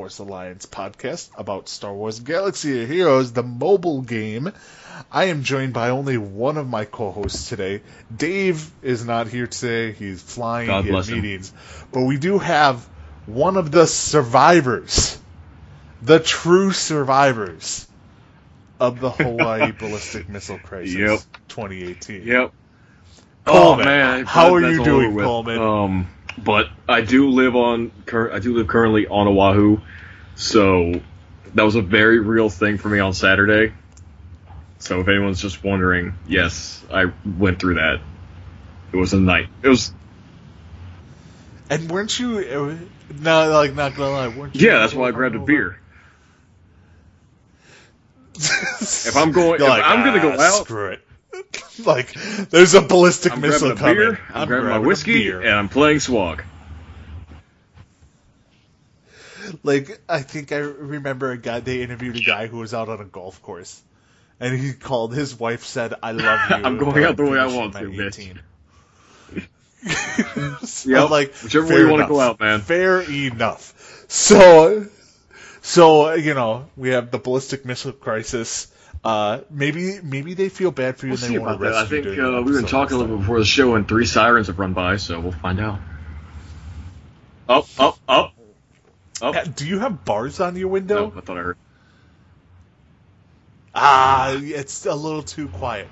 Wars Alliance podcast about Star Wars Galaxy of Heroes, the mobile game. I am joined by only one of my co-hosts today. Dave is not here today. He's flying. God he bless had him. meetings. But we do have one of the survivors, the true survivors of the Hawaii Ballistic Missile Crisis 2018. Yep. Coleman, Oh man, how are that's you all doing, over with. Coleman? But I do live currently on Oahu, so that was a very real thing for me on Saturday. So if anyone's just wondering, yes, I went through that. It was a night. It was. And weren't you? Not gonna lie, weren't you? Yeah, that's why I grabbed a beer. If I'm going, I'm gonna go out. Screw it. Like, there's a ballistic I'm missile grabbing a coming. beer. I'm grabbing my whiskey, and I'm playing Swag. Like, I think I remember a guy, they interviewed a guy who was out on a golf course, and he called, his wife said, "I love you." I'm going out the way I want to, bitch. Yep. Like, whichever way you want to go out, man. Fair enough. So we have the ballistic missile crisis. Maybe they feel bad for you. We'll and see they want about to that. I rescue think you we've been talking a little bit before the show, and 3 sirens have run by, so we'll find out. Up. Do you have bars on your window? No, I thought I heard. It's a little too quiet.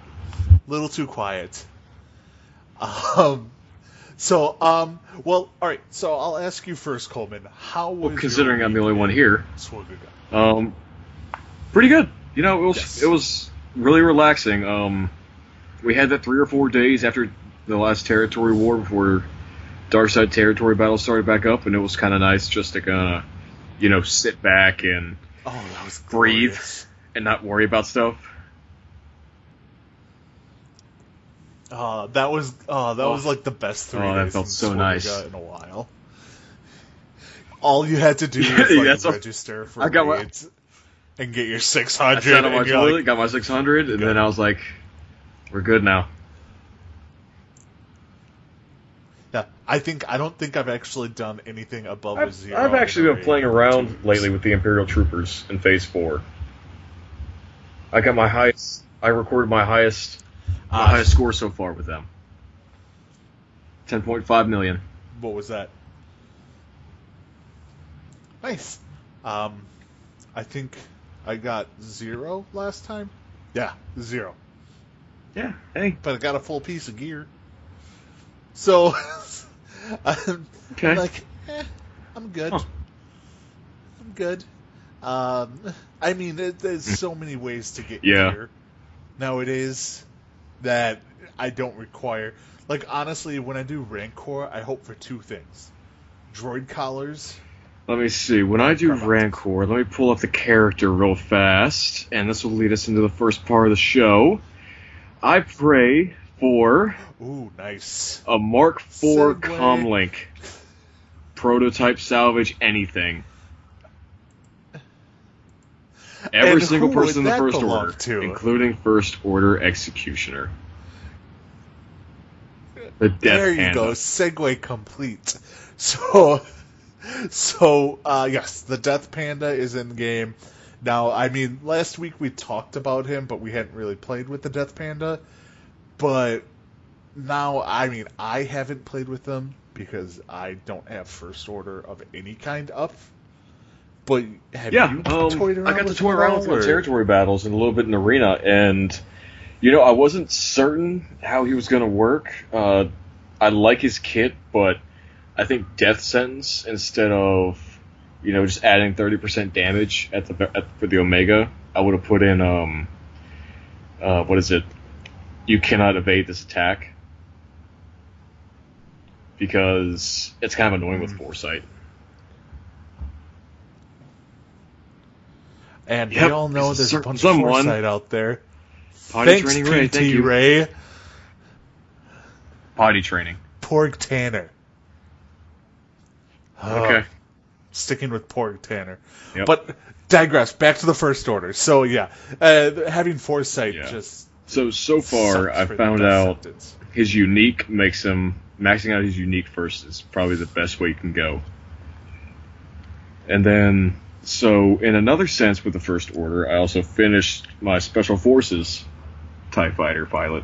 Well, all right. So I'll ask you first, Coleman. How was Considering your I'm the only one here, Swagaga? Pretty good. You know, it was really relaxing. We had that 3 or 4 days after the last territory war before Darkside territory battle started back up, and it was kind of nice just to kind of, sit back and that was breathe glorious. and not worry about stuff. That was like the best 3 days. That felt in so Swagaga nice. in a while. All you had to do was register for raids and get your 600. I sat on my and you're toilet, like, got my 600, and then I was like, "We're good now." yeah, I don't think I've actually done anything above a 0. I've actually been playing around lately with the Imperial Troopers in Phase 4. I got my highest. I recorded my highest score so far with them. 10.5 million. What was that? Nice. I think I got 0 last time. Yeah, 0. Yeah. Hey. But I got a full piece of gear. So, I'm like, I'm good. Huh. I'm good. I mean, there's so many ways to get gear nowadays that I don't require. Like, honestly, when I do Rancor, I hope for 2 things. Droid collars. Let me see. When I do Rancor, let me pull up the character real fast, and this will lead us into the first part of the show. I pray for nice. a Mark IV Segway. Comlink. Prototype salvage anything. Every single person in the First Order, including First Order Executioner. The Death There you Panda. go. Segue complete. So yes, the Death Panda is in game. Now, I mean, last week we talked about him, but we hadn't really played with the Death Panda. But now, I mean, I haven't played with them because I don't have First Order of any kind up. But have you toyed around I got to with toy him around at with all, the or? territory battles and a little bit in Arena, and I wasn't certain how he was going to work. I like his kit, but I think Death Sentence instead of just adding 30% damage for the Omega, I would have put in what is it? You cannot evade this attack, because it's kind of annoying with Foresight. And we all know there's a bunch of Foresight out there. Potty Thanks, training Ray. Thank PT you. Ray. Potty training. Porg Tanner. Okay. Sticking with Porg Tanner. Yep. But digress. Back to the First Order. So yeah, having Foresight just. So far, I found out his unique makes him maxing out his unique first is probably the best way you can go. And then So, in another sense, with the First Order, I also finished my Special Forces TIE Fighter pilot.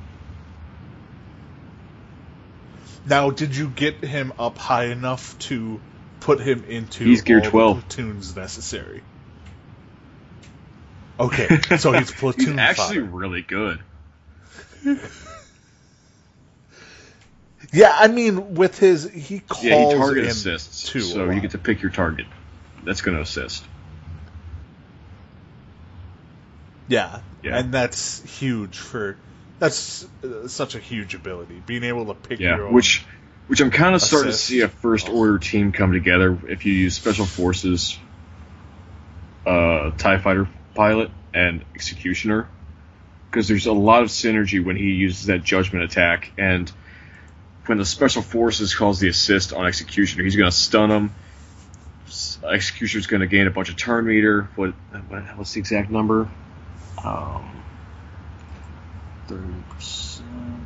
Now, did you get him up high enough to put him into He's Gear all 12. the platoons necessary? Okay, so he's platoon He's actually fodder. really good. Yeah, I mean, with his... He calls Yeah, he target in assists, too, so you get to pick your target. That's going to assist. Yeah, Yeah. and that's huge for... That's such a huge ability, being able to pick Yeah, your own... which I'm kind of starting to assist. see a First Order team come together if you use Special Forces, TIE Fighter pilot, and Executioner. Because there's a lot of synergy when he uses that Judgment attack, and when the Special Forces calls the assist on Executioner, he's going to stun him. Executioner's going to gain a bunch of turn meter. What's the exact number? 30%.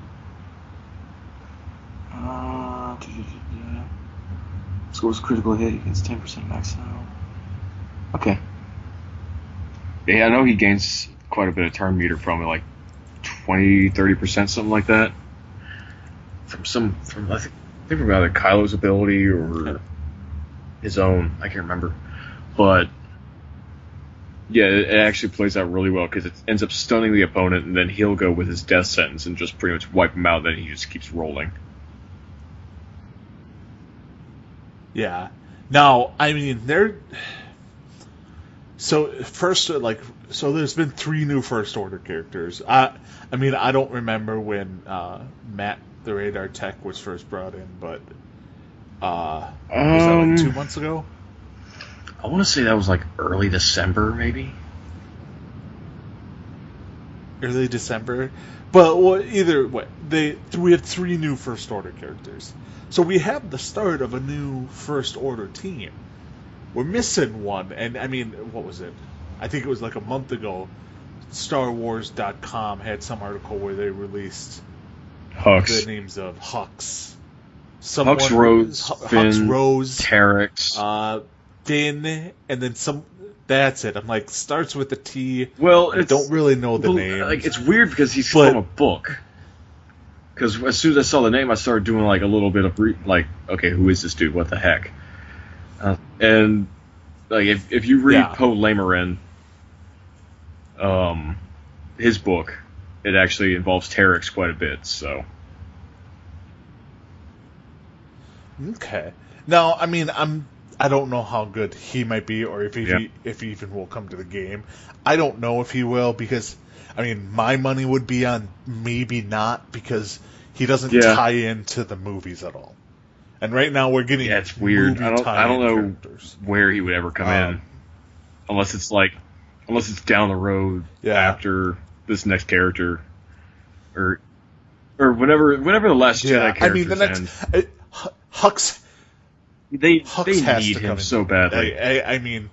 Scores critical hit against 10% max out. Okay. Yeah, I know he gains quite a bit of turn meter from it, like 20, 30%, something like that. From I think from either Kylo's ability or his own. I can't remember. But yeah, it actually plays out really well because it ends up stunning the opponent, and then he'll go with his death sentence and just pretty much wipe him out. Then he just keeps rolling. Yeah. Now, I mean, so there's been 3 new First Order characters. I mean, I don't remember when Matt the Radar Tech was first brought in, but was that like 2 months ago? I want to say that was like early December, maybe. Early December, but well, either way, we had 3 new First Order characters. So we have the start of a new First Order team. We're missing one, and I mean, what was it? I think it was like a month ago. StarWars.com had some article where they released Hux. the names of Hux. Hux Rose, Finn, Hux Rose, Terex. Finn, and then some. That's it. I'm like, starts with a T. Well, I don't really know the name. Like, it's weird because he's from a book. Because as soon as I saw the name, I started doing like a little bit of okay, who is this dude? What the heck? And like, if you read Poe Dameron, his book, it actually involves Terex quite a bit. So. Okay. Now, I mean, I don't know how good he might be, or if he even will come to the game. I don't know if he will, because I mean, my money would be on maybe not, because he doesn't tie into the movies at all. And right now we're getting it's weird. I don't know characters. Where he would ever come in, unless it's down the road after this next character, or whenever the last Jedi characters I mean, the next Hux. They need him so badly. I mean,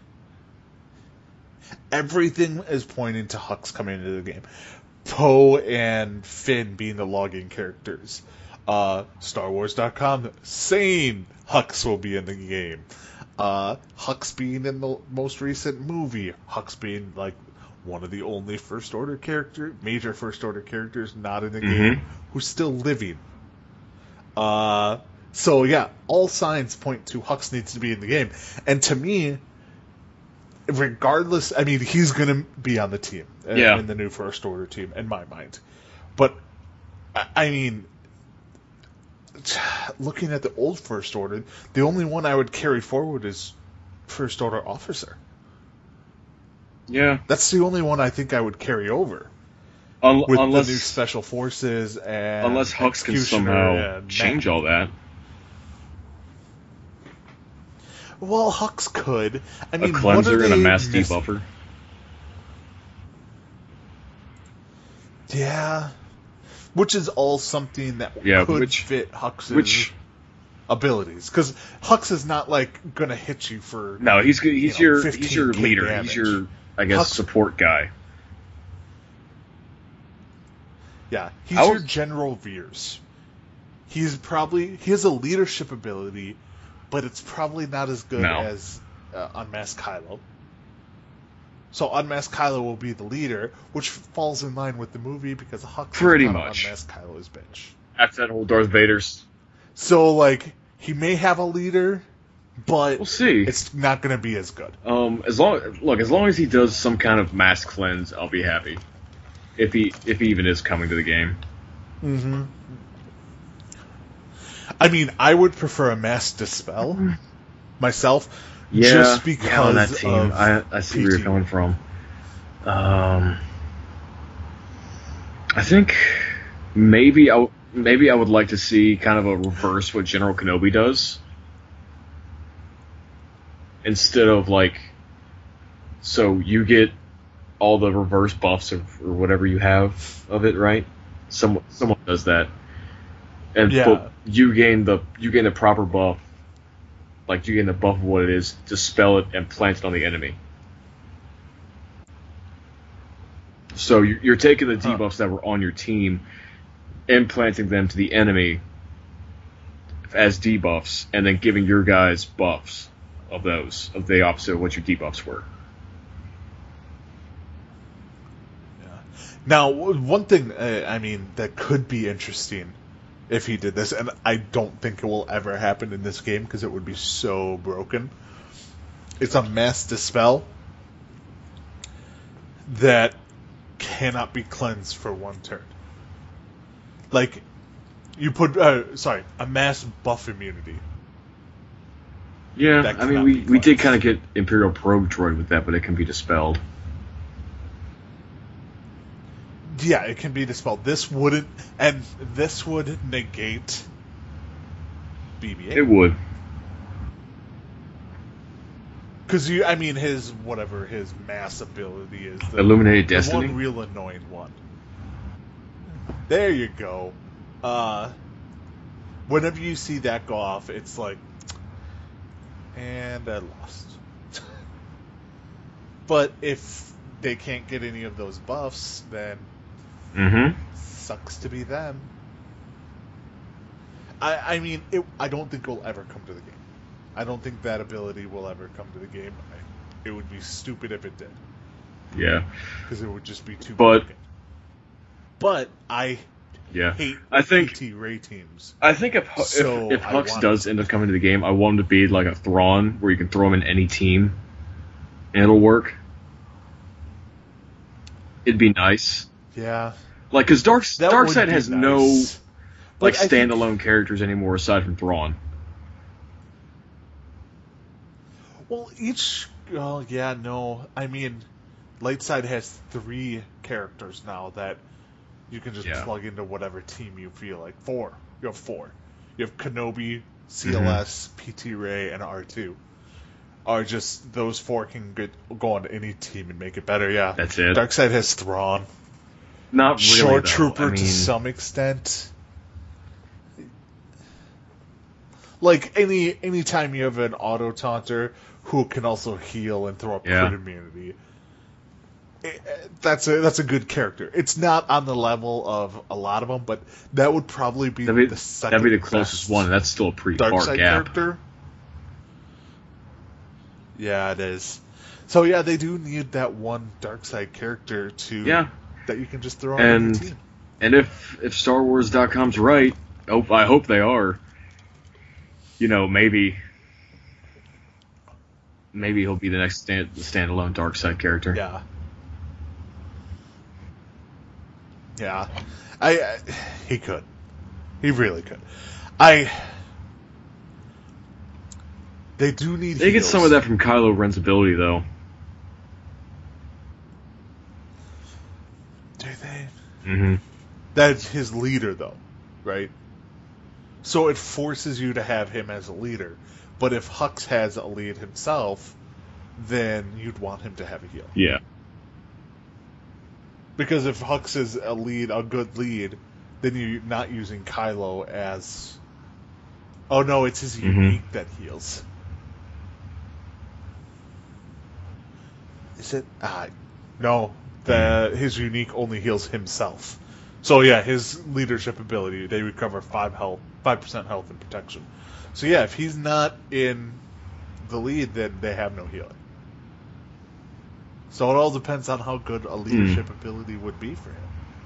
everything is pointing to Hux coming into the game. Poe and Finn being the logging characters. StarWars.com saying Hux will be in the game. Hux being in the most recent movie. Hux being like one of the only major First Order characters not in the game, who's still living. So yeah, all signs point to Hux needs to be in the game. And to me, regardless, I mean, he's going to be on the team, in the new First Order team, in my mind. But, I mean, looking at the old First Order, the only one I would carry forward is First Order Officer. Yeah. That's the only one I think I would carry over. Unless the new Special Forces and unless Hux can somehow change all that. Well, Hux could. I mean, a cleanser and a mass debuffer. Yeah. Which is all something that could fit Hux's abilities. Because Hux is not, like, going to hit you for... No, he's your leader. Damage. He's your, I guess, support guy. Yeah, he's your General Veers. He has a leadership ability, but it's probably not as good as Unmask Kylo. So Unmask Kylo will be the leader, which falls in line with the movie because Hux Pretty is much. Unmask Kylo's bitch. After that whole Darth Vader's. So, like, he may have a leader, but We'll see. it's not going to be as good. As long as he does some kind of mass cleanse, I'll be happy. If he even is coming to the game. Mm-hmm. I mean, I would prefer a mass dispel myself, just because on that team. of I see where you're coming from. I think maybe I would like to see kind of a reverse what General Kenobi does. Instead of like, so you get all the reverse buffs or whatever you have of it, right? Someone does that, and but you gain the proper buff, like you gain the buff of what it is, dispel it and plant it on the enemy. So you're taking the debuffs that were on your team, implanting them to the enemy as debuffs, and then giving your guys buffs of the opposite of what your debuffs were. Now, one thing, that could be interesting if he did this, and I don't think it will ever happen in this game because it would be so broken. It's a mass dispel that cannot be cleansed for one turn. Like, you put, a mass buff immunity. Yeah, I mean, we did kind of get Imperial Probe Droid with that, but it can be dispelled. Yeah, it can be dispelled. This would negate BB-8. It would. Because his mass ability is the Illuminated Destiny. One real annoying one. There you go. Whenever you see that go off, it's like, and I lost. But if they can't get any of those buffs, then sucks to be them. I don't think it will ever come to the game. I don't think that ability will ever come to the game. It would be stupid if it did. Yeah. Because it would just be too broken. But I hate PT Ray teams. I think if Hux does end up coming to the game, I want him to be like a Thrawn, where you can throw him in any team, and it'll work. It'd be nice. Yeah. Like, because Darkseid has nice. no standalone characters anymore aside from Thrawn. Well, Lightside has 3 characters now that you can just plug into whatever team you feel like. 4. You have 4. You have Kenobi, CLS, PT Ray, and R2. Are just those 4 can go on any team and make it better. Yeah, that's it. Darkseid has Thrawn. Not really, Short Trooper to some extent. Like any time you have an auto taunter who can also heal and throw up crit immunity, that's a good character. It's not on the level of a lot of them, but that would probably be the second. That'd be the closest one. That's still a pretty far gap. Character. Yeah, it is. So yeah, they do need that one Darkseid character that you can just throw on the team. And if StarWars.com's right, I hope they are. Maybe he'll be the next standalone Darkseid character. Yeah. Yeah. He could. He really could. They do need They get some of that from Kylo Ren's ability, though. Do they? Mm-hmm. That's his leader, though, right? So it forces you to have him as a leader. But if Hux has a lead himself, then you'd want him to have a heal. Yeah. Because if Hux is a good lead, then you're not using Kylo as... Oh no, it's his unique that heals. Is it? No. His unique only heals himself. So yeah, his leadership ability, they recover 5% health and protection. So yeah, if he's not in the lead, then they have no healing. So it all depends on how good a leadership ability would be for him.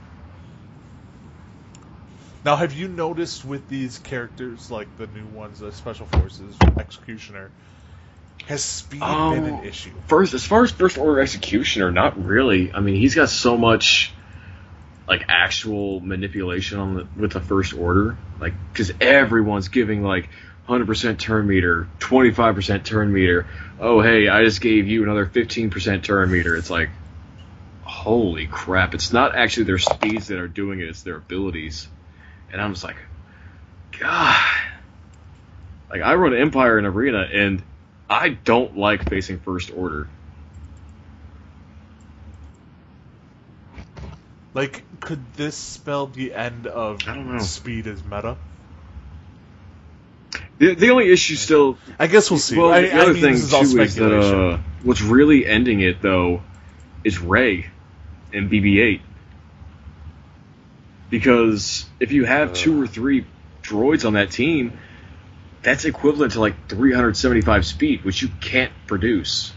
Now, have you noticed with these characters, like the new ones, the Special Forces, Executioner, has speed been an issue? As far as First Order Executioner, not really. I mean, he's got so much like actual manipulation with the First Order, like because everyone's giving like 100% turn meter, 25% turn meter. Oh, hey, I just gave you another 15% turn meter. It's like, holy crap! It's not actually their speeds that are doing it; it's their abilities. And I'm just like, God. Like, I run Empire in Arena, and I don't like facing First Order. Like, could this spell the end of speed as meta? The only issue still... I guess we'll see. Well, the other thing, too, is that what's really ending it, though, is Rey and BB-8. Because if you have 2 or 3 droids on that team, that's equivalent to like 375 speed, which you can't produce.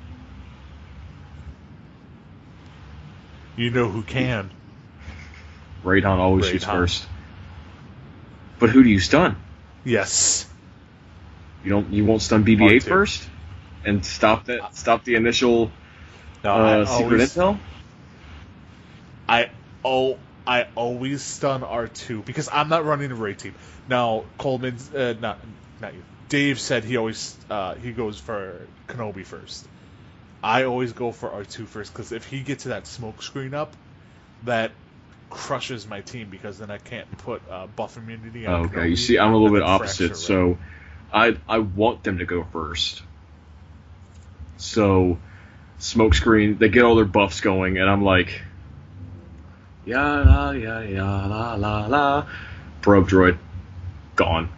You know who can. Raidon always shoots first. But who do you stun? Yes. You won't stun BB-8 first? And stop the initial secret intel? I always stun R2 because I'm not running a raid team. Now, Coleman's not you. Dave said he always he goes for Kenobi first. I always go for R2 first because if he gets that smoke screen up, that crushes my team because then I can't put buff immunity on Kenobi. You see, I'm a little bit opposite. So I want them to go first. So smoke screen, they get all their buffs going, and I'm like, ya la ya ya la la la. Probe droid, gone.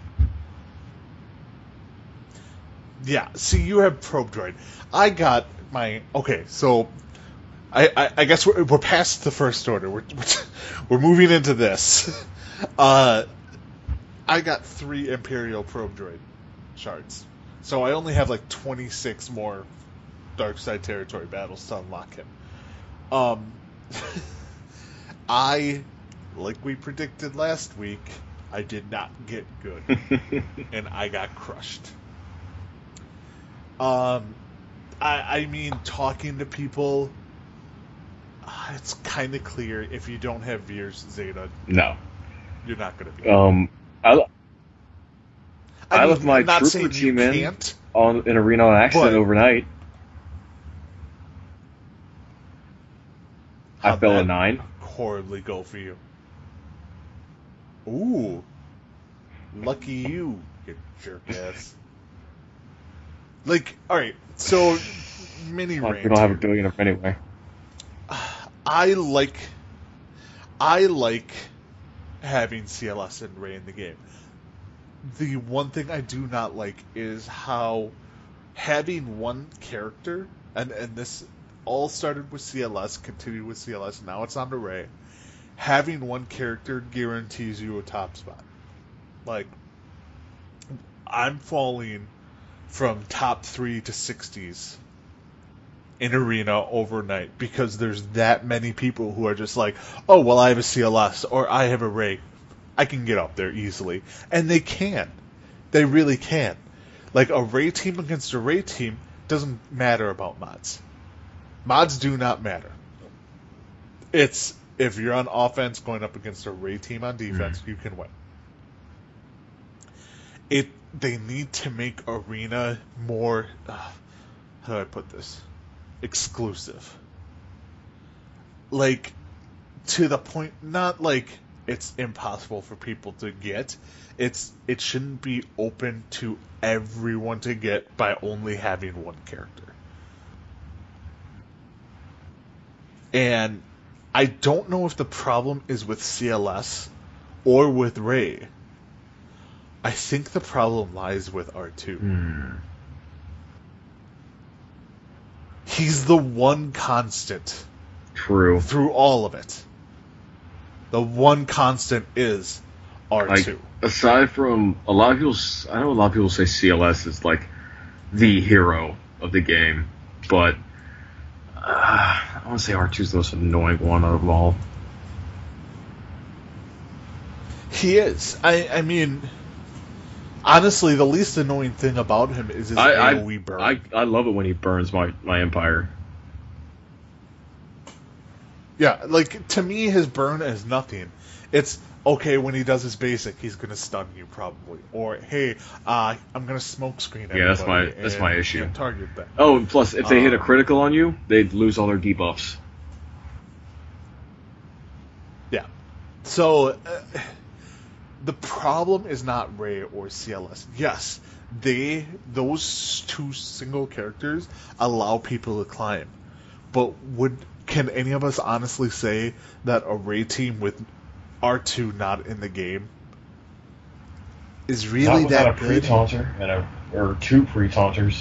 Yeah, see, you have probe droid. I got my so I guess we're past the First Order. We're moving into this. I got 3 Imperial probe droid shards, so I only have like 26 more Dark Side Territory battles to unlock him. I, like we predicted last week, I did not get good, and I got crushed. I mean, talking to people, it's kind of clear if you don't have Veers Zeta, no, you're not going to be. I left my trooper team in Arena on accident overnight. I fell a 9. Horribly go for you. Ooh, lucky you jerk ass. Like, alright, so mini rant. We don't have a billion of them anyway. I like having CLS and Rey in the game. The one thing I do not like is how having one character, and this all started with CLS, continued with CLS, now it's on to Rey. Having one character guarantees you a top spot. Like, I'm falling from top 3 to 60s in Arena overnight because there's that many people who are just like, oh, well, I have a CLS or I have a Rey. I can get up there easily. And they can. They really can. Like, a Rey team against a Rey team doesn't matter about mods. Mods do not matter. It's, if you're on offense going up against a Rey team on defense, you can win. They need to make Arena more, how do I put this? Exclusive. Like, to the point, not like it's impossible for people to get. It shouldn't be open to everyone to get by only having one character. And I don't know if the problem is with CLS or with Rey. I think the problem lies with R2. He's the one constant. True. Through all of it. The one constant is R2. Like, aside from I know a lot of people say CLS is like the hero of the game, but I want to say R2's the most annoying one out of them all. He is. I mean, honestly, the least annoying thing about him is his AoE burn. I love it when he burns my Empire. Yeah, like, to me, his burn is nothing. It's, okay, when he does his basic, he's going to stun you, probably. Or, hey, I'm going to smoke screen everybody. Yeah, that's my issue. Can't target that. Oh, and plus, if they hit a critical on you, they'd lose all their debuffs. Yeah. So, the problem is not Rey or CLS. Yes, those two single characters allow people to climb. But can any of us honestly say that a Rey team with R2 not in the game is really that good? Not without a pre-taunter or two pre-taunters.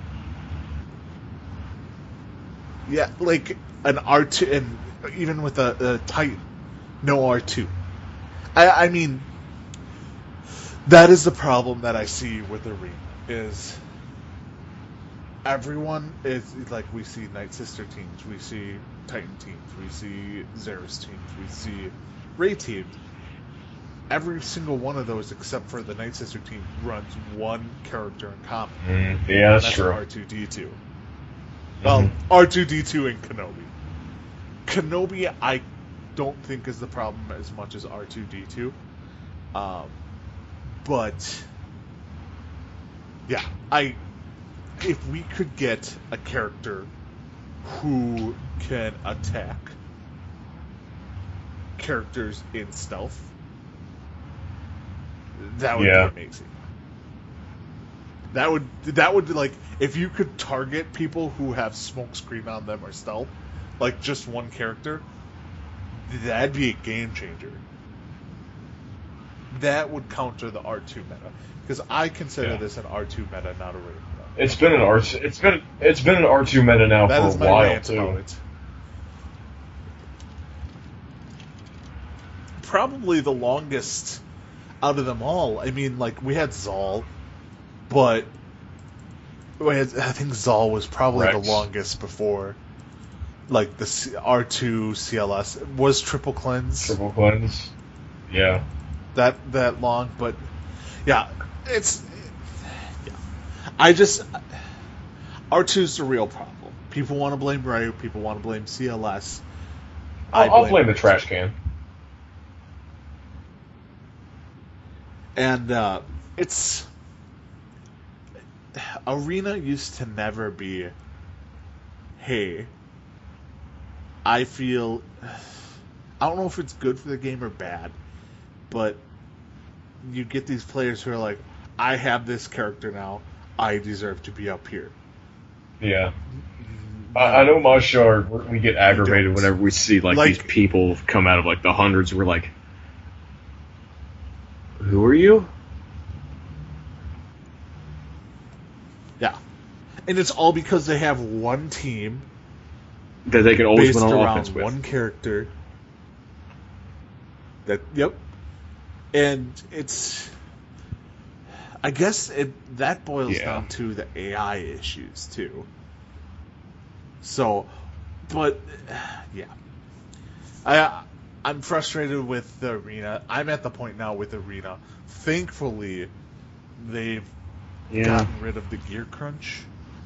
Yeah, like an R2, and even with a Titan, no R2. I mean, that is the problem that I see with Arena, is everyone is, like, we see Night Sister teams, we see Titan teams, we see Xeris teams, we see Rey teams. Every single one of those, except for the Night Sister team, runs one character in common. Yeah, that's true. R2-D2. Well, R2-D2 and Kenobi. Kenobi, I don't think is the problem as much as R2-D2. But yeah, if we could get a character who can attack characters in stealth, that would be amazing. That would, like, if you could target people who have smoke screen on them or stealth, like just one character, that'd be a game changer. That would counter the R2 meta, because I consider this an R2 meta, not a Rey meta. It's been an R2 meta now for a while too. Probably the longest out of them all. I mean, like, we had Zal, but I think Zal was probably Rex. the longest before. Like, the R2 CLS was Triple Cleanse. Triple Cleanse. Yeah. That long, but yeah, R2's the real problem. People want to blame Rey, people want to blame CLS. I'll blame the trash can. And it's Arena used to never be, hey, I feel, I don't know if it's good for the game or bad, but you get these players who are like, I have this character now, I deserve to be up here. Yeah. I know Mashar, we get aggravated whenever we see like these people come out of like the hundreds. We're like, who are you? Yeah. And it's all because they have one team that they can always based win on around offense with. one character. And it's, I guess that boils down to the AI issues too. So, but yeah, I'm frustrated with the Arena. I'm at the point now with Arena. Thankfully, they've gotten rid of the gear crunch,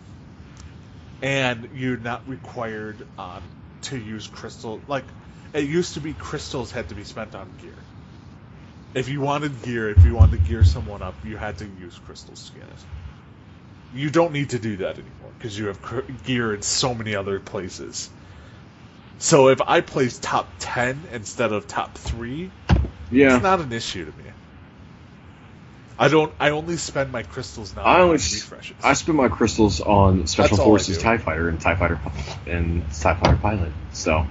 and you're not required to use crystal. Like, it used to be, crystals had to be spent on gear. If you wanted to gear someone up, you had to use crystals to get it. You don't need to do that anymore, because you have gear in so many other places. So if I place top 10 instead of top 3, it's not an issue to me. I only spend my crystals now on refreshes. I spend my crystals on Special Forces TIE Fighter and TIE Fighter Pilot. So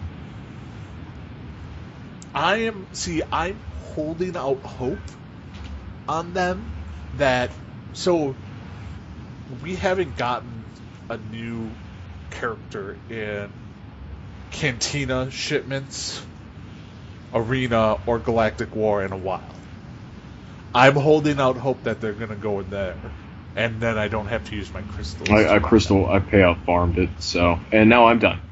I'm holding out hope on them that, so we haven't gotten a new character in Cantina shipments, Arena, or Galactic War in a while. I'm holding out hope that they're going to go in there and then I don't have to use my crystals. I pay out farmed it, so, and now I'm done.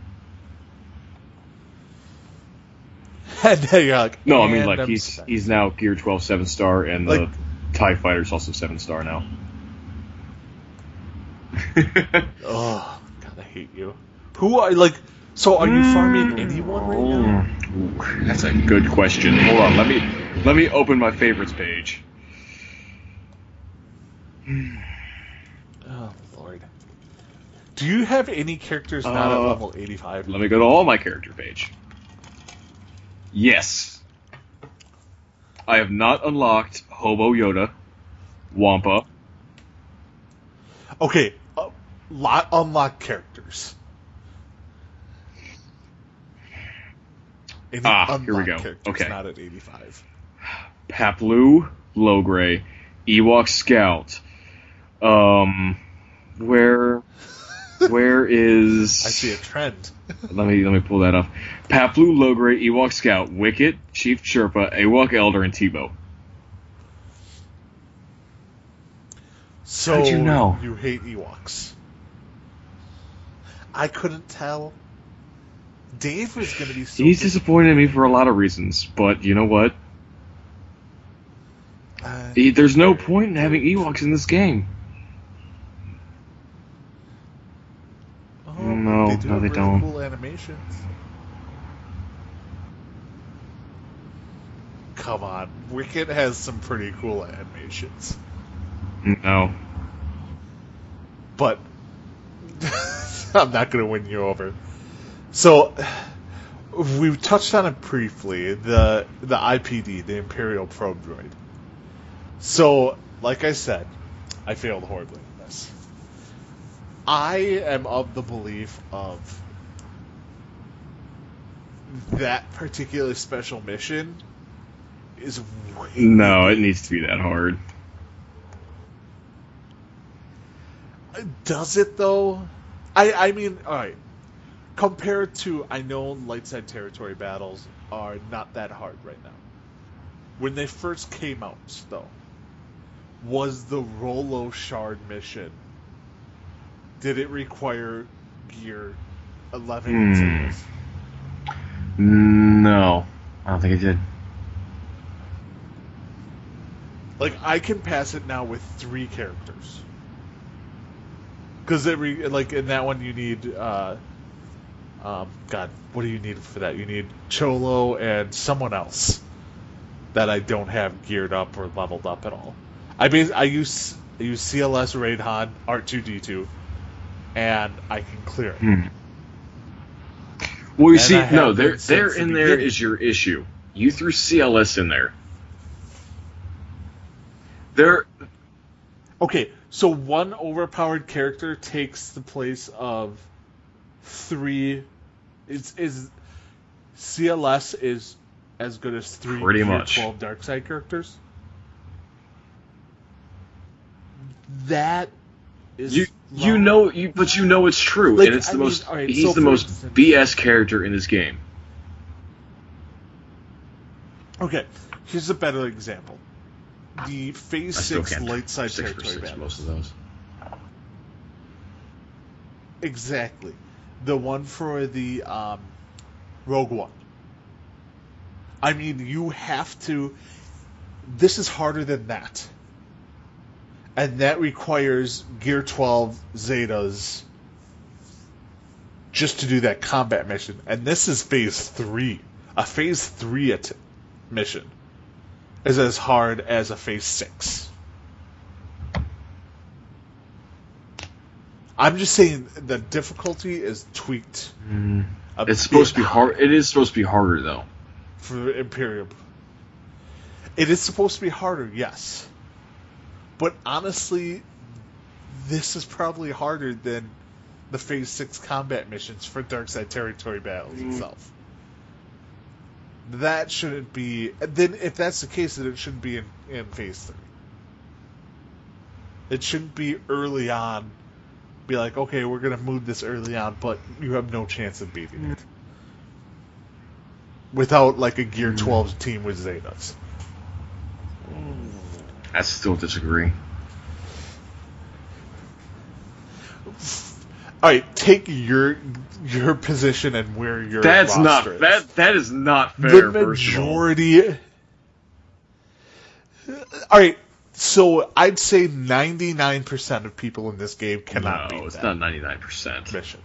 And then you're like, no, I mean like he's now Gear 12 7-star, and the TIE Fighter's also 7-star now. Oh God, I hate you. Who are like? So are you farming anyone right now? Ooh, that's a good question. Hold on, let me open my favorites page. Oh Lord. Do you have any characters not at level 85? Let me go to all my character page. Yes. I have not unlocked Hobo Yoda, Wampa. Okay, unlock characters. Here we go. Okay. Not at 85. Paplu, Logray, Ewok Scout. Where is? I see a trend. let me pull that up. Paplu, Logray, Ewok Scout, Wicket, Chief Chirpa, Ewok Elder, and Tebow. So how'd you know? You hate Ewoks. I couldn't tell. Dave was going to be so... He's disappointed in me for a lot of reasons, but you know what? There's no point in having Ewoks in this game. No, they do they don't. Cool animations. Come on, Wicket has some pretty cool animations. No. But I'm not going to win you over. So we touched on it briefly. The IPD, the Imperial Probe Droid. So, like I said, I failed horribly in this. I am of the belief of that particular special mission is way... No, it needs to be that hard. Does it, though? I mean, alright. Compared to, I know light side territory battles are not that hard right now. When they first came out, though, was the Rolo Shard mission, did it require Gear 11 and Zetas? No, I don't think it did. Like, I can pass it now with 3 characters. Because in that one you need, God, what do you need for that? You need Cholo and someone else that I don't have geared up or leveled up at all. I use CLS Raidhan, R2D2, and I can clear it. Well, you see, no, there in there is your issue. You threw CLS in there. Okay, so one overpowered character takes the place of 3. Is CLS is as good as 3 pretty Gear much 12 dark side characters? That is but you know it's true, and it's he's the most BS character in this game. Okay, here's a better example. The Phase 6 light side territory battles. Most of those. Exactly. The one for the Rogue One. I mean, you have to... This is harder than that. And that requires Gear 12 Zetas just to do that combat mission. And this is Phase 3. A Phase 3 mission is as hard as a Phase 6. I'm just saying the difficulty is tweaked. It's supposed to be hard. It is supposed to be harder, though. For Imperial. It is supposed to be harder, yes. But honestly, this is probably harder than the Phase 6 combat missions for Darkside Territory battles itself. That shouldn't be... Then, if that's the case, then it shouldn't be in Phase 3. It shouldn't be early on. Be like, okay, we're going to move this early on, but you have no chance of beating it. Without, like, a Gear 12 team with Zetas. I still disagree. right, take your position and where your That's roster not is. that is not fair. The majority. All right, so I'd say 99% of people in this game cannot beat that. No, it's not 99%. Mission.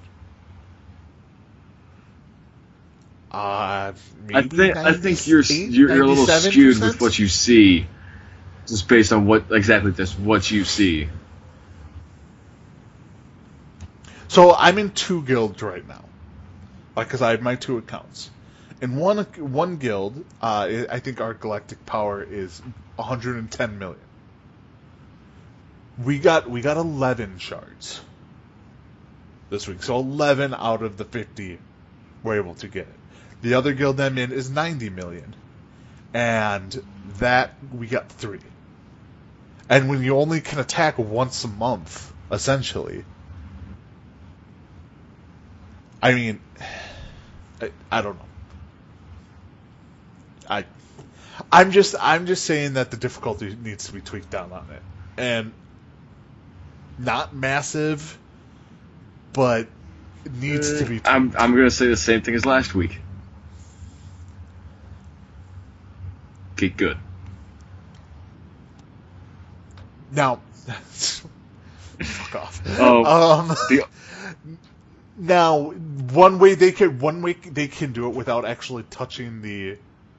I Maybe think you're a little skewed with what you see, just based on what you see. So I'm in 2 guilds right now, because I have my 2 accounts. In one guild, I think our galactic power is 110 million. We got 11 shards this week, so 11 out of the 50 were able to get it. The other guild I'm in is 90 million, and that we got 3. And when you only can attack once a month, essentially, I mean, I don't know. I'm just saying that the difficulty needs to be tweaked down on it, and not massive, but it needs to be tweaked. I'm gonna say the same thing as last week. Get good. Now, fuck off. Now, one way they can do it without actually touching the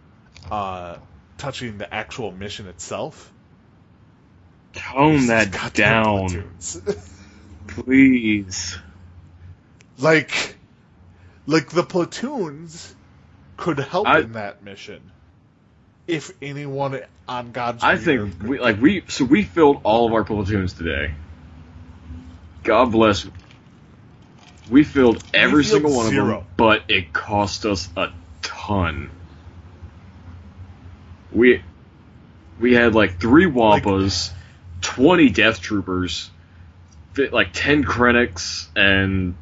actual mission itself. Tone that down, please. Like the platoons could help in that mission. If anyone on God's I think we filled all of our platoons today. God bless. We filled every single one of them, but it cost us a ton. We had 3 Wampas, 20 Death Troopers, 10 Krennics, and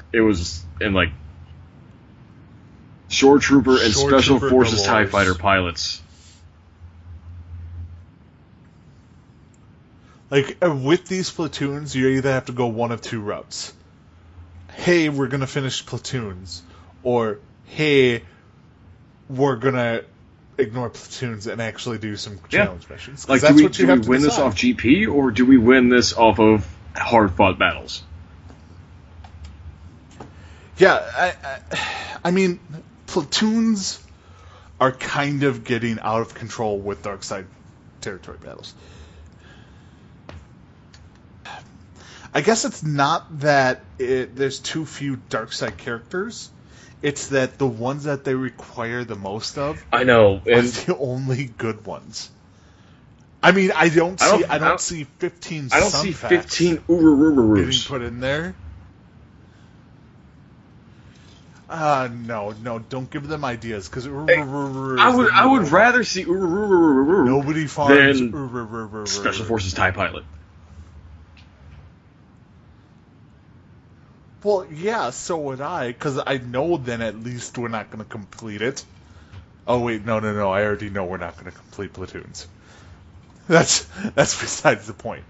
Shore Trooper and Special Forces TIE Fighter pilots. With these platoons, you either have to go one of 2 routes. Hey, we're going to finish platoons. Or, hey, we're going to ignore platoons and actually do some challenge missions. Do we win this off GP, or do we win this off of hard-fought battles? Yeah, I mean, platoons are kind of getting out of control with Darkside territory battles. I guess it's not that there's too few Darkside characters. It's that the ones that they require the most of are the only good ones. I mean, I don't see 15 I don't see 15 Ururururus getting put in there. No, don't give them ideas, because I would rather see Urururururu nobody farms than Special Forces TIE Pilot. Well, yeah, so would I, because I know then at least we're not going to complete it. Oh, wait, no, I already know we're not going to complete platoons. That's besides the point.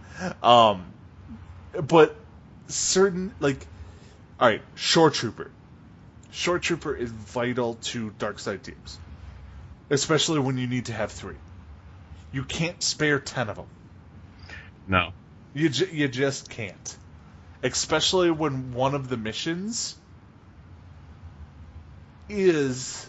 But certain, alright, Shore Trooper. Shore Trooper is vital to Darkside teams. Especially when you need to have 3. You can't spare 10 of them. No. You just can't. Especially when one of the missions is...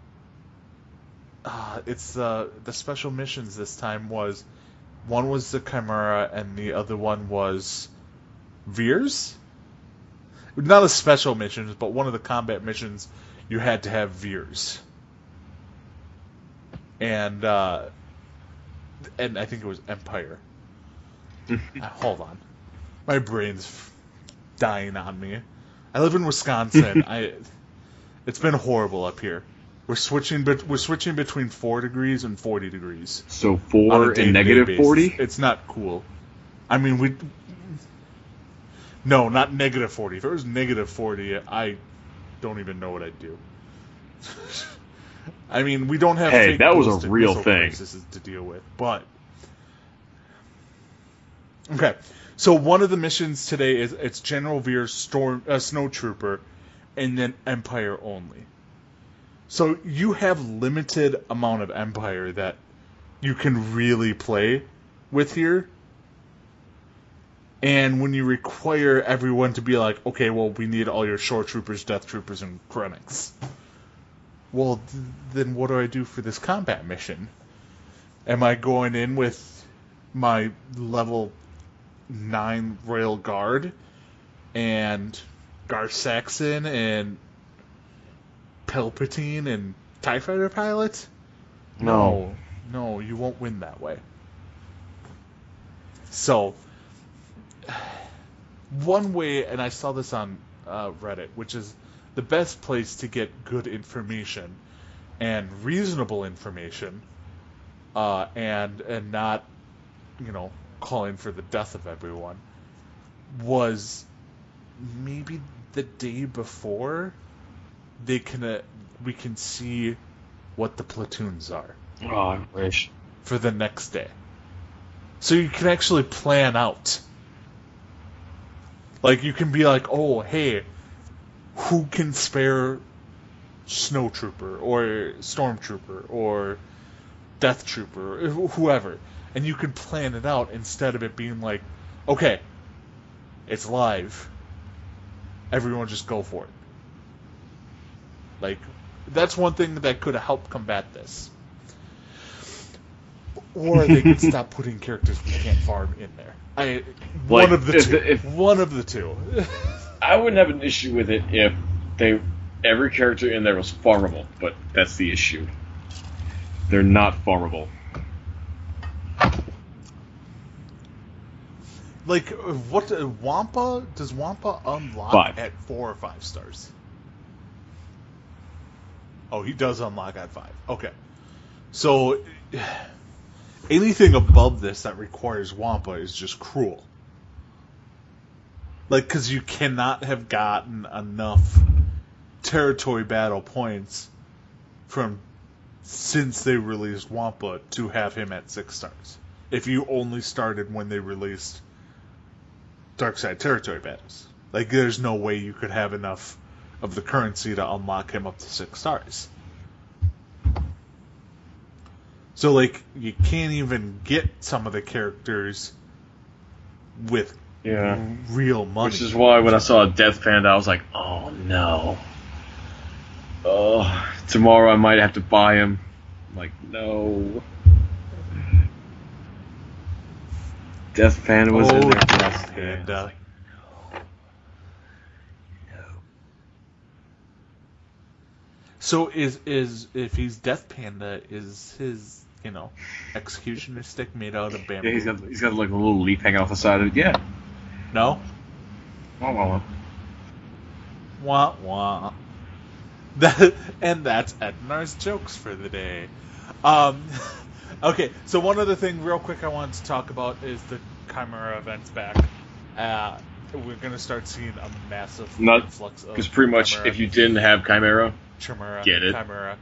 it's the special missions this time was... One was the Chimera and the other one was... Veers? Not a special mission, but one of the combat missions you had to have Veers. And I think it was Empire. Hold on. My brain's dying on me. I live in Wisconsin. It's been horrible up here. We're switching between 4 degrees and 40 degrees. So 4 and negative 40? It's not cool. I mean, no, not negative 40. If it was negative 40, I don't even know what I'd do. I mean, we don't have that was a real thing to deal with, but Okay, so one of the missions today is it's General Veer's Snow Trooper, and then Empire only. So you have limited amount of Empire that you can really play with here. And when you require everyone to be like, okay, well, we need all your Shore Troopers, Death Troopers, and Krennics. Well, then what do I do for this combat mission? Am I going in with my level 9 Royal Guard and Gar Saxon and Palpatine and TIE Fighter pilot? No, you won't win that way. So, one way, and I saw this on Reddit, which is the best place to get good information and reasonable information, and not, calling for the death of everyone, was maybe the day before we can see what the platoons are. Oh, I wish. For the next day. So you can actually plan out. Like, you can be like, oh, hey, who can spare Snow Trooper or Stormtrooper or Death Trooper, or whoever. And you can plan it out instead of it being like, okay, it's live. Everyone just go for it. Like, that's one thing that could have helped combat this. Or they could stop putting characters we can't farm in there. One of the two. I wouldn't have an issue with it if every character in there was farmable, but that's the issue. They're not farmable. Like, what Wampa? Does Wampa unlock 5. at 4 or 5 stars? Oh, he does unlock at 5. Okay. So, anything above this that requires Wampa is just cruel. Like, because you cannot have gotten enough territory battle points since they released Wampa to have him at 6 stars. If you only started when they released Darkside territory battles. Like, there's no way you could have enough of the currency to unlock him up to 6 stars. So, like, you can't even get some of the characters with real money. Which is why when I saw a Death Panda, I was like, oh no. Oh, tomorrow I might have to buy him. I'm like, no. Death Panda was in there. Death Panda. So is if he's Death Panda, is his executioner stick made out of bamboo? Yeah, he's got like a little leaf hanging off the side of it. Yeah. No. Wah. Wah wah. And that's Ednar's jokes for the day. Okay, so one other thing real quick I wanted to talk about is the Chimera events back. We're going to start seeing a massive influx of because pretty much Chimera. If you didn't have Chimera, get it. Chimera.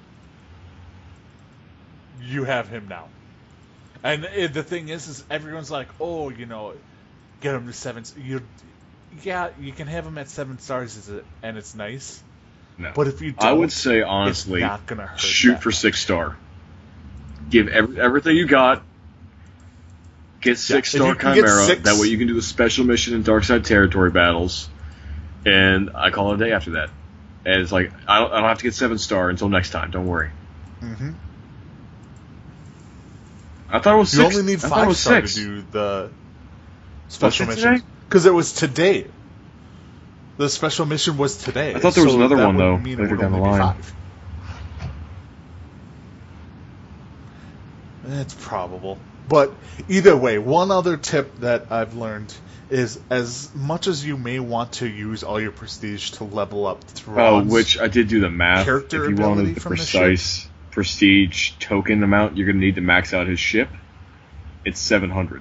You have him now. And the thing is everyone's like, oh, get him to 7. You can have him at 7 stars, and it's nice. No. But if you don't, I would say, honestly, it's not gonna hurt shoot for 6 star. Give everything you got. Get 6-star Chimera. That way you can do the special mission in Darkside territory battles. And I call it a day after that. And it's like, I don't have to get 7-star until next time. Don't worry. Mm-hmm. I thought it was 6. You only need 5-star to do the special mission. Because it was today. The special mission was today. I thought there was another one, though, later down the line. It's probable. But either way, one other tip that I've learned is as much as you may want to use all your prestige to level up Thrawn's which I did do the math. If you wanted the precise prestige token amount you're going to need to max out his ship, it's 700.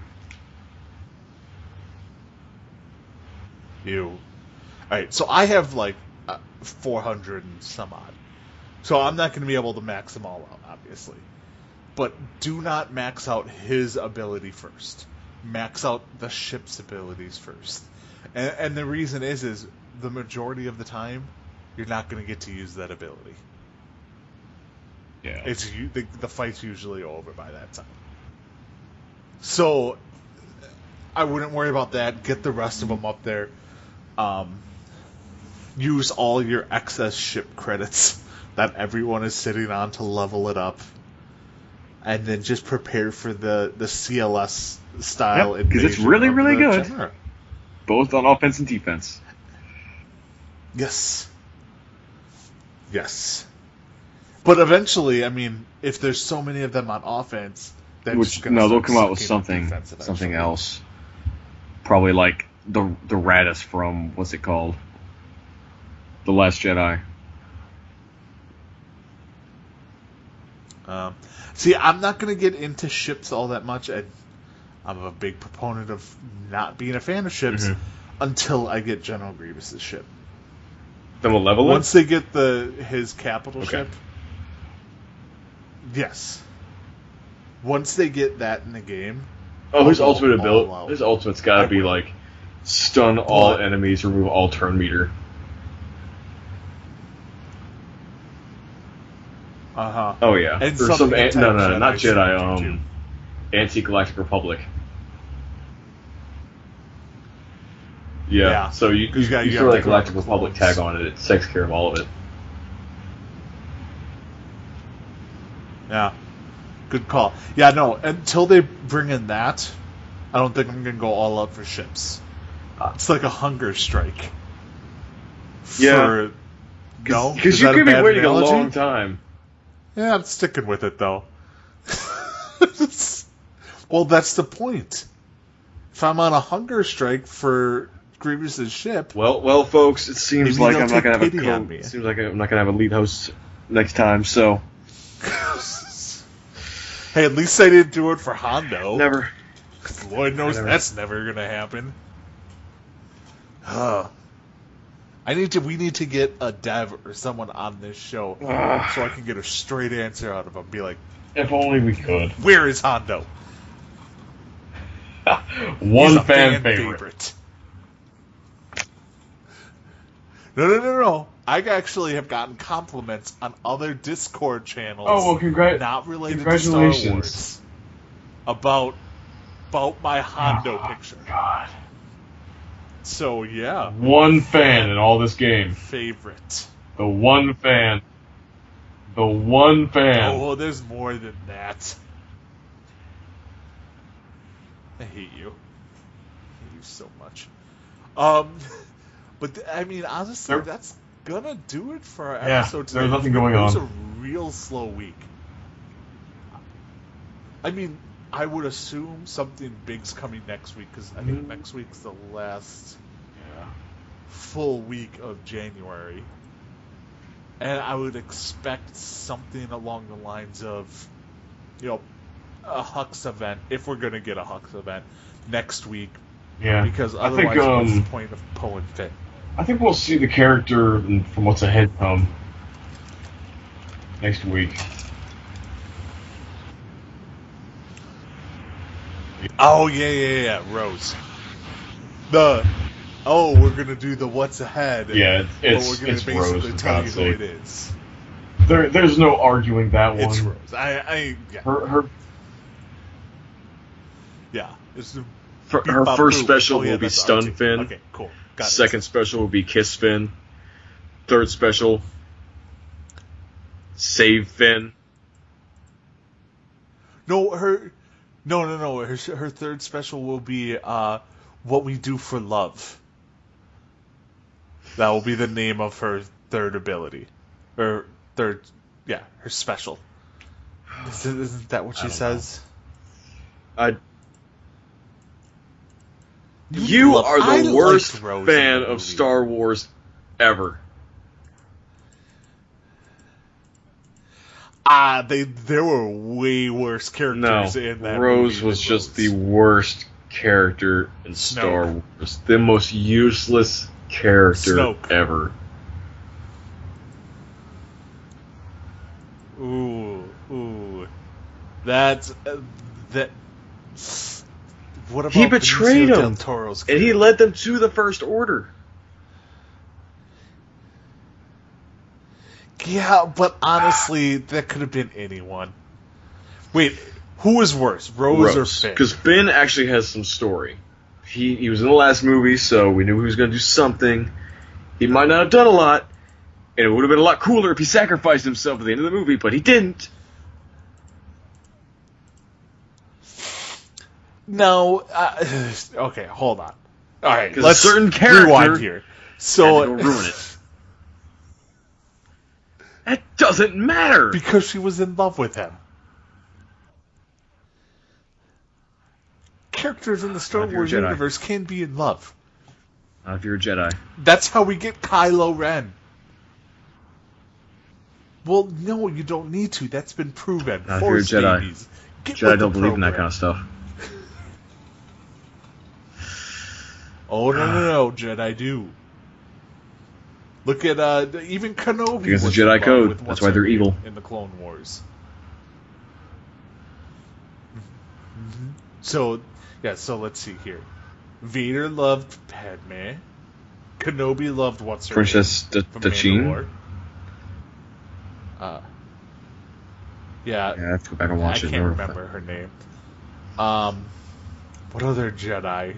Alright, so I have like 400 and some odd. So I'm not going to be able to max them all out, obviously. But do not max out his ability first. max out the ship's abilities first. And the reason is the majority of the time, you're not going to get to use that ability. Yeah. The fight's usually over by that time. So, I wouldn't worry about that. Get the rest of them up there. Use all your excess ship credits that everyone is sitting on to level it up. And then just prepare for the CLS style invasion. Because it's really, really good. Chimera. Both on offense and defense. Yes. But eventually, I mean, if there's so many of them on offense, they'll come out with something else. Probably like the Radis from what's it called? The Last Jedi. See, I'm not going to get into ships all that much. I'm a big proponent of not being a fan of ships until I get General Grievous' ship. Then we'll level it? Once they get his capital ship. Yes. Once they get that in the game. Oh, his ultimate ability. His ultimate's got to be like stun all enemies, remove all turn meter. Oh yeah. And or some not Jedi. Anti-Galactic Republic. Yeah. So you throw that Galactic Republic tag on it. It takes care of all of it. Yeah. Good call. Yeah, no, until they bring in that, I don't think I'm going to go all out for ships. It's like a hunger strike. Yeah. Because you could be waiting a long time. Yeah, I'm sticking with it, though. Well, that's the point. If I'm on a hunger strike for Grievous' ship... Well, folks, it seems like I'm not going to have it seems like I'm not going to have a lead host next time, so... Hey, at least I didn't do it for Hondo. Never. Lord knows that's never going to happen. We need to get a dev or someone on this show so I can get a straight answer out of them. Be like, if only we could. Where is Hondo? One fan favorite. No. I actually have gotten compliments on other Discord channels. Oh, well, not related to Star Wars. About my Hondo picture. God. So, yeah. One fan in all this game. Favorite. The one fan. Oh, there's more than that. I hate you. I hate you so much. But, I mean, honestly, that's gonna do it for our episode today. There's nothing going on. It was a real slow week. I mean, I would assume something big's coming next week, because I think next week's the last full week of January. And I would expect something along the lines of, a Hux event, if we're going to get a Hux event, next week. Yeah. Because otherwise, what's the point of Poe and Finn? I think we'll see the character from what's ahead come next week. Oh, yeah, Rose. We're going to do the what's ahead. Yeah, it's we're going to basically Rose, tell you who it is. There's no arguing that one. It's Rose. Yeah. Her It's her first special will be Stun Finn. Okay, cool. Got Second special will be Kiss Finn. Third special, Save Finn. No. Her third special will be What We Do for Love. That will be the name of her third ability, her special. Isn't that what she says? You are the worst fan of Star Wars ever. There were way worse characters in that Rose movie was just the worst character in Star Wars. The most useless character ever. Ooh. That's... what about he betrayed Benicio him, del Toro's and he led them to the First Order. Yeah, but honestly, that could have been anyone. Wait, who was worse, Rose or Finn? Because Finn actually has some story. He was in the last movie, so we knew he was going to do something. He might not have done a lot, and it would have been a lot cooler if he sacrificed himself at the end of the movie, but he didn't. No, okay, hold on. All right, let's certain character rewind here. So had to go ruin it. That doesn't matter because she was in love with him. Characters in the Star Wars universe can be in love. Not if you're a Jedi. That's how we get Kylo Ren. Well, no, you don't need to. That's been proven. Not if you're a Jedi. Babies. Jedi don't believe in that kind of stuff. Oh, no, Jedi do. Look at, even Kenobi. Because the Jedi Code. That's why they're evil. In the Clone Wars. Mm-hmm. So let's see here. Vader loved Padme. Kenobi loved what's her Princess Dachine. Yeah, I have to go back and watch I it. can't remember her name. What other Jedi?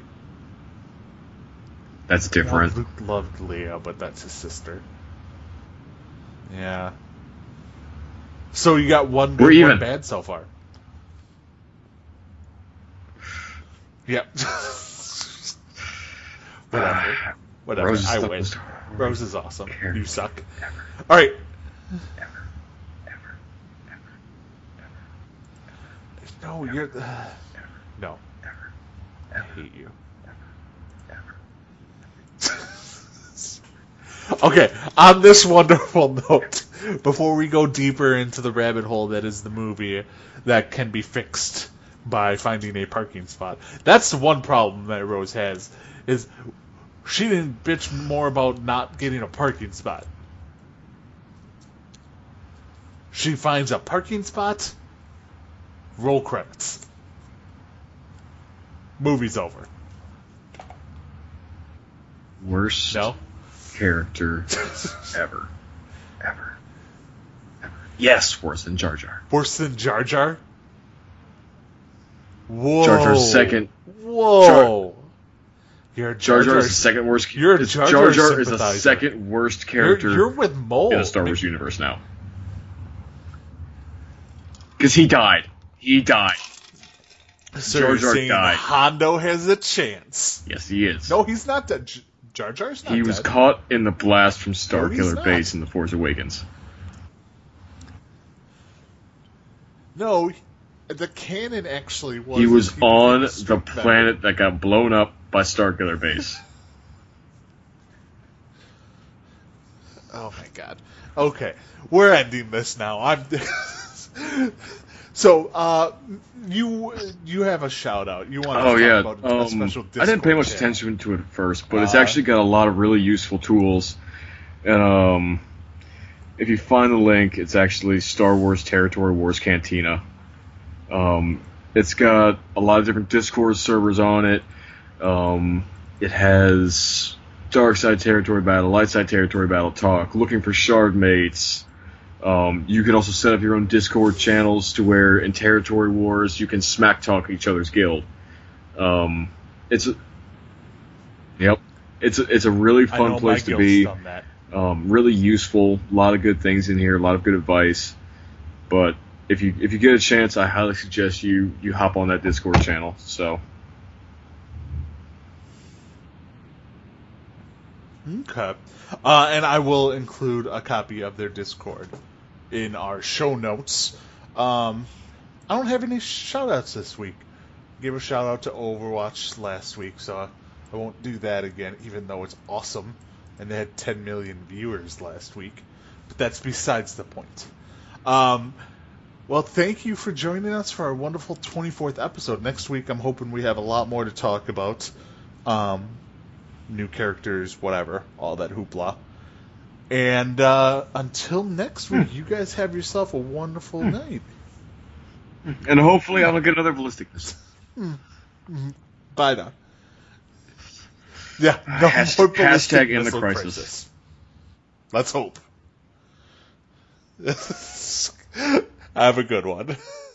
That's different. Luke loved Leia, but that's his sister. Yeah. So you got one good, one bad so far. Yep. Whatever. I win. Rose is awesome. You suck. All right. No, you're. No. I hate you. Okay, on this wonderful note, before we go deeper into the rabbit hole that is the movie that can be fixed by finding a parking spot. That's the one problem that Rose has, is she didn't bitch more about not getting a parking spot. She finds a parking spot, roll credits. Movie's over. Worst character ever. Yes, worse than Jar Jar. Worse than Jar Jar? Whoa. Jar Jar's second. Whoa. Jar Jar is the second worst. You're a Jar Jar is the second worst character. You're with Mole in the Star Wars universe now. Because he died. So Jar Jar died. Hondo has a chance. Yes, he is. No, he's not dead. Jar Jar's not dead. He was caught in the blast from Starkiller Base in The Force Awakens. No, the canon actually was. He was on the planet that got blown up by Starkiller Base. Oh my god. Okay, we're ending this now. So, you have a shout out. You want to talk about a special Discord I didn't pay much attention to it at first, but it's actually got a lot of really useful tools. And if you find the link, it's actually Star Wars Territory Wars Cantina. It's got a lot of different Discord servers on it. It has Dark Side Territory Battle, Light Side Territory Battle Talk, looking for shard mates. You can also set up your own Discord channels to where in Territory Wars you can smack talk each other's guild. It's a really fun place to be. Really useful, a lot of good things in here, a lot of good advice. But if you get a chance, I highly suggest you hop on that Discord channel. So. Okay. And I will include a copy of their Discord in our show notes. I don't have any shout-outs this week. Gave a shout-out to Overwatch last week, so I won't do that again, even though it's awesome. And they had 10 million viewers last week. But that's besides the point. Well, thank you for joining us for our wonderful 24th episode. Next week, I'm hoping we have a lot more to talk about. New characters, whatever, all that hoopla. And until next week, you guys have yourself a wonderful night. And hopefully I'll get another ballistic missile. Bye now. Yeah. No more ballistic in the crisis. Let's hope. Have a good one.